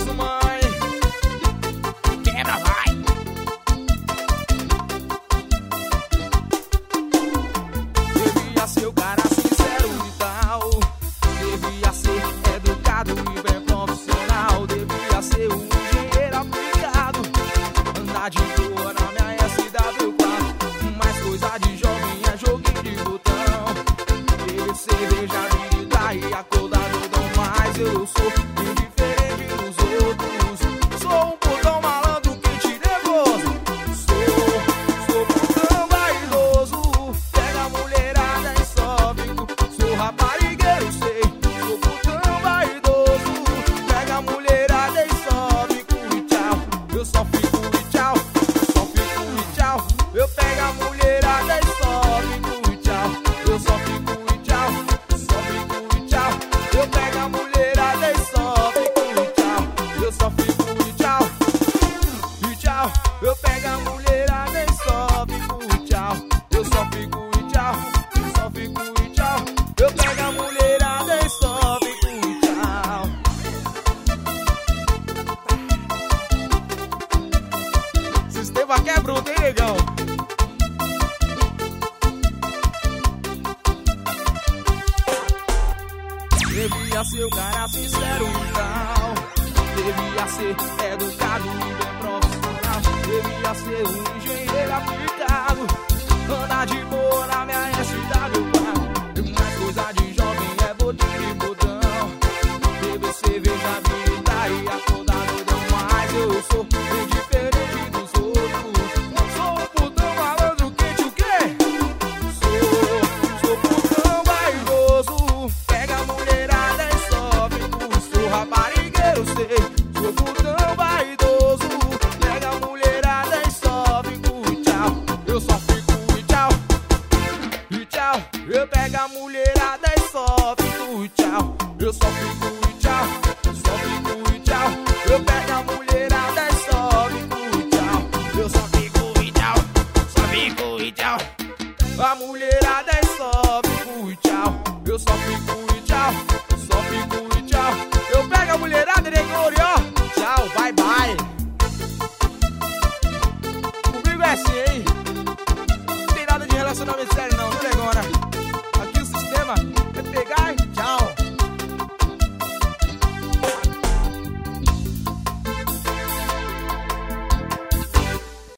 gostoso, mãe. Quebra, vai. Devia ser o cara sincero e tal. Devia ser educado e bem profissional. Devia ser um engenheiro aplicado. Andar de boa na minha SW4. Mais coisa de jovem é joguinho de botão. Beber cerveja, vida e acordar não mais. Eu sou indiferente dos outros. Sou um putão malandro que te nervoso. Sou putão vaidoso. Pega a mulherada e só fico. Sou raparigueiro, sei. Sou putão vaidoso. Pega a mulherada e só fico e tchau. Eu só fico e tchau. Só fico e tchau. Eu pego a mulherada e só fico e tchau. Eu só fico e tchau. Só fico e tchau. Eu pego a mulherada e só fico e tchau. Eu só fico e tchau. E tchau. Eu pego a mulherada e só fico e tchau. Eu só fico e tchau. Só fico e tchau. Eu pego a mulherada e só fico e tchau. Sistema que é bruto, hein, negão? Devia ser o cara sincero e tal. Devia ser educado e bem profissional. Devia ser um engenheiro aplicado. Andar de boa na minha SW4. Mais coisa de jovem é botinho de botão. Beber cerveja, vida e acordar não mais. Eu sou indiferente dos outros. Sou um putão malandro quente, o quê? Sou putão vaidoso. Pega a mulherada e só fico. Sou raparigueiro, sei. Sou putão vaidoso. Pega a mulherada e só fico e tchau. Eu só fico e tchau. E tchau. Eu pego a mulherada e só fico e tchau. Eu só fico e tchau. Só fico e tchau. Eu pego a mulherada e só fico e tchau. Eu só fico e tchau. Só fico e tchau. A mulherada e só fico e tchau. Eu só fico e tchau. Só fico e tchau. Eu pego a mulherada e negório, ó. Tchau, bye bye. Comigo é assim, hein? Não tem nada de relacionamento sério.